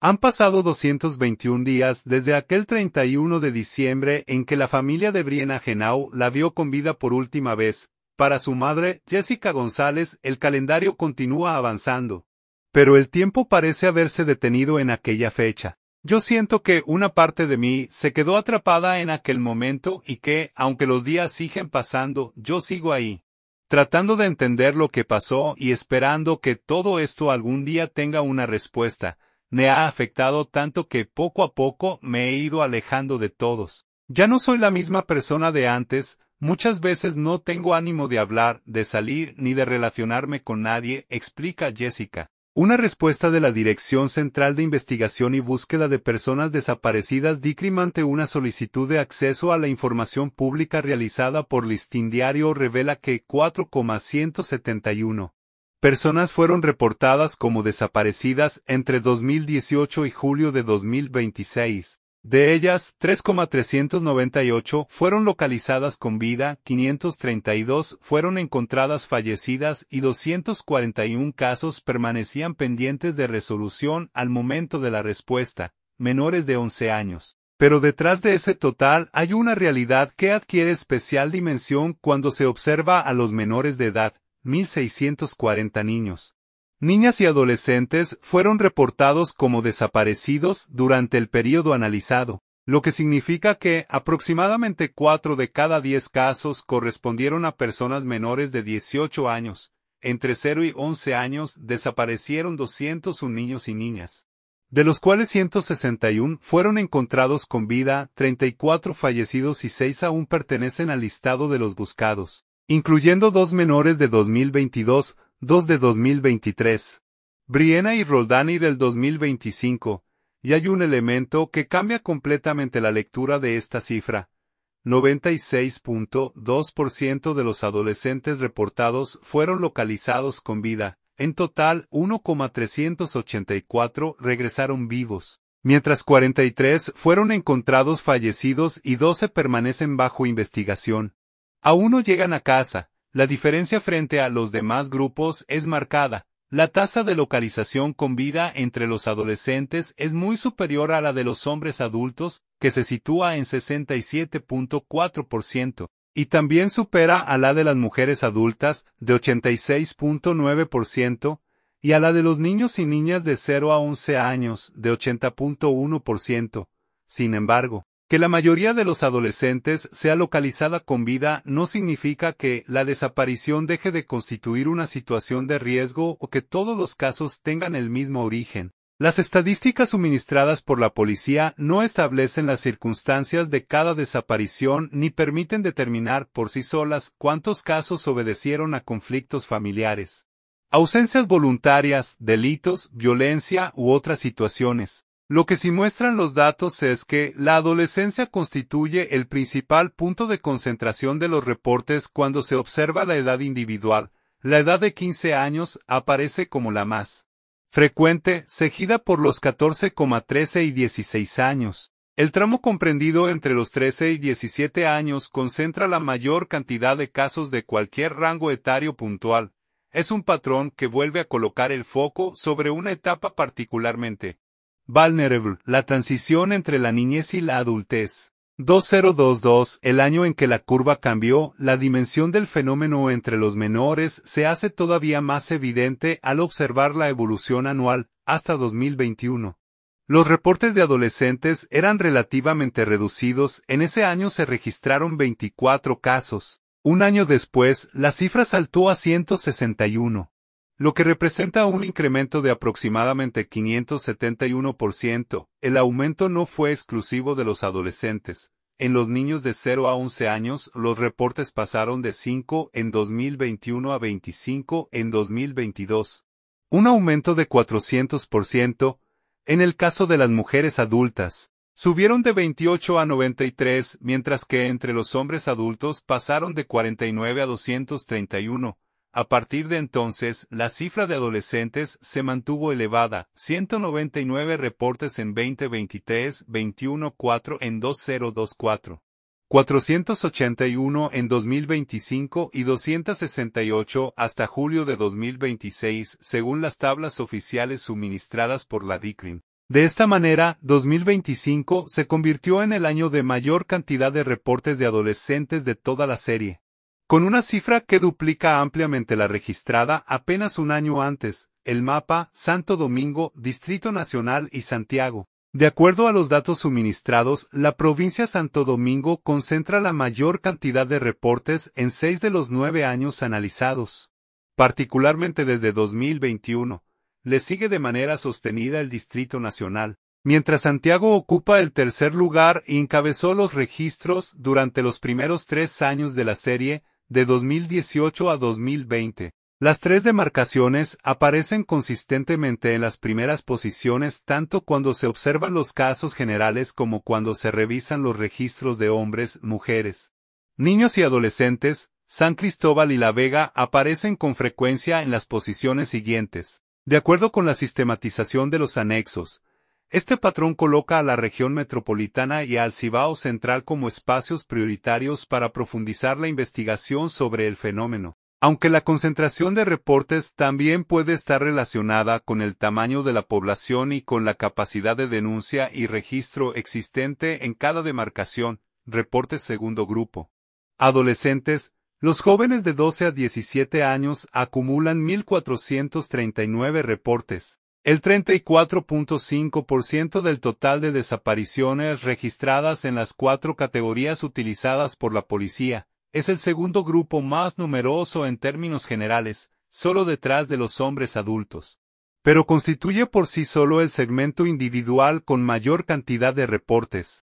Han pasado 221 días desde aquel 31 de diciembre en que la familia de Brianna Henao la vio con vida por última vez. Para su madre, Jessica González, el calendario continúa avanzando. Pero el tiempo parece haberse detenido en aquella fecha. Yo siento que una parte de mí se quedó atrapada en aquel momento y que, aunque los días siguen pasando, yo sigo ahí, tratando de entender lo que pasó y esperando que todo esto algún día tenga una respuesta. Me ha afectado tanto que poco a poco me he ido alejando de todos. Ya no soy la misma persona de antes, muchas veces no tengo ánimo de hablar, de salir ni de relacionarme con nadie, explica Jessica. Una respuesta de la Dirección Central de Investigación y Búsqueda de Personas Desaparecidas DICRIM ante una solicitud de acceso a la información pública realizada por Listín Diario revela que 4,171 personas fueron reportadas como desaparecidas entre 2018 y julio de 2026. De ellas, 3,398 fueron localizadas con vida, 532 fueron encontradas fallecidas y 241 casos permanecían pendientes de resolución al momento de la respuesta, menores de 11 años. Pero detrás de ese total hay una realidad que adquiere especial dimensión cuando se observa a los menores de edad, 1,640 niños. Niñas y adolescentes fueron reportados como desaparecidos durante el período analizado, lo que significa que aproximadamente 4 de cada 10 casos correspondieron a personas menores de 18 años. Entre 0 y 11 años desaparecieron 201 niños y niñas, de los cuales 161 fueron encontrados con vida, 34 fallecidos y 6 aún pertenecen al listado de los buscados, incluyendo 2 menores de 2022, 2 de 2023. Brianna y Roldani del 2025, y hay un elemento que cambia completamente la lectura de esta cifra. 96,2% de los adolescentes reportados fueron localizados con vida. En total, 1,384 regresaron vivos, mientras 43 fueron encontrados fallecidos y 12 permanecen bajo investigación. Aún no llegan a casa. La diferencia frente a los demás grupos es marcada. La tasa de localización con vida entre los adolescentes es muy superior a la de los hombres adultos, que se sitúa en 67,4%, y también supera a la de las mujeres adultas, de 86,9%, y a la de los niños y niñas de 0 a 11 años, de 80,1%. Sin embargo, que la mayoría de los adolescentes sea localizada con vida no significa que la desaparición deje de constituir una situación de riesgo o que todos los casos tengan el mismo origen. Las estadísticas suministradas por la policía no establecen las circunstancias de cada desaparición ni permiten determinar por sí solas cuántos casos obedecieron a conflictos familiares, ausencias voluntarias, delitos, violencia u otras situaciones. Lo que sí muestran los datos es que la adolescencia constituye el principal punto de concentración de los reportes cuando se observa la edad individual. La edad de 15 años aparece como la más frecuente, seguida por los 14,13 y 16 años. El tramo comprendido entre los 13 y 17 años concentra la mayor cantidad de casos de cualquier rango etario puntual. Es un patrón que vuelve a colocar el foco sobre una etapa particularmente vulnerable, la transición entre la niñez y la adultez. 2022, el año en que la curva cambió, la dimensión del fenómeno entre los menores se hace todavía más evidente al observar la evolución anual, hasta 2021. Los reportes de adolescentes eran relativamente reducidos, en ese año se registraron 24 casos. Un año después, la cifra saltó a 161. Lo que representa un incremento de aproximadamente 571%. El aumento no fue exclusivo de los adolescentes. En los niños de 0 a 11 años, los reportes pasaron de 5 en 2021 a 25 en 2022. Un aumento de 400%. En el caso de las mujeres adultas, subieron de 28 a 93, mientras que entre los hombres adultos pasaron de 49 a 231. A partir de entonces, la cifra de adolescentes se mantuvo elevada, 199 reportes en 2023, 21,4 en 2024, 481 en 2025 y 268 hasta julio de 2026, según las tablas oficiales suministradas por la DICRIM. De esta manera, 2025 se convirtió en el año de mayor cantidad de reportes de adolescentes de toda la serie, con una cifra que duplica ampliamente la registrada apenas un año antes, el mapa, Santo Domingo, Distrito Nacional y Santiago. De acuerdo a los datos suministrados, la provincia Santo Domingo concentra la mayor cantidad de reportes en 6 de los 9 años analizados. Particularmente desde 2021, le sigue de manera sostenida el Distrito Nacional, mientras Santiago ocupa el tercer lugar y encabezó los registros durante los primeros 3 años de la serie, de 2018 a 2020. Las 3 demarcaciones aparecen consistentemente en las primeras posiciones tanto cuando se observan los casos generales como cuando se revisan los registros de hombres, mujeres, niños y adolescentes. San Cristóbal y La Vega aparecen con frecuencia en las posiciones siguientes. De acuerdo con la sistematización de los anexos, este patrón coloca a la región metropolitana y al Cibao Central como espacios prioritarios para profundizar la investigación sobre el fenómeno. Aunque la concentración de reportes también puede estar relacionada con el tamaño de la población y con la capacidad de denuncia y registro existente en cada demarcación, reportes segundo grupo. Adolescentes. Los jóvenes de 12 a 17 años acumulan 1.439 reportes. El 34.5% del total de desapariciones registradas en las 4 categorías utilizadas por la policía. Es el segundo grupo más numeroso en términos generales, solo detrás de los hombres adultos. Pero constituye por sí solo el segmento individual con mayor cantidad de reportes.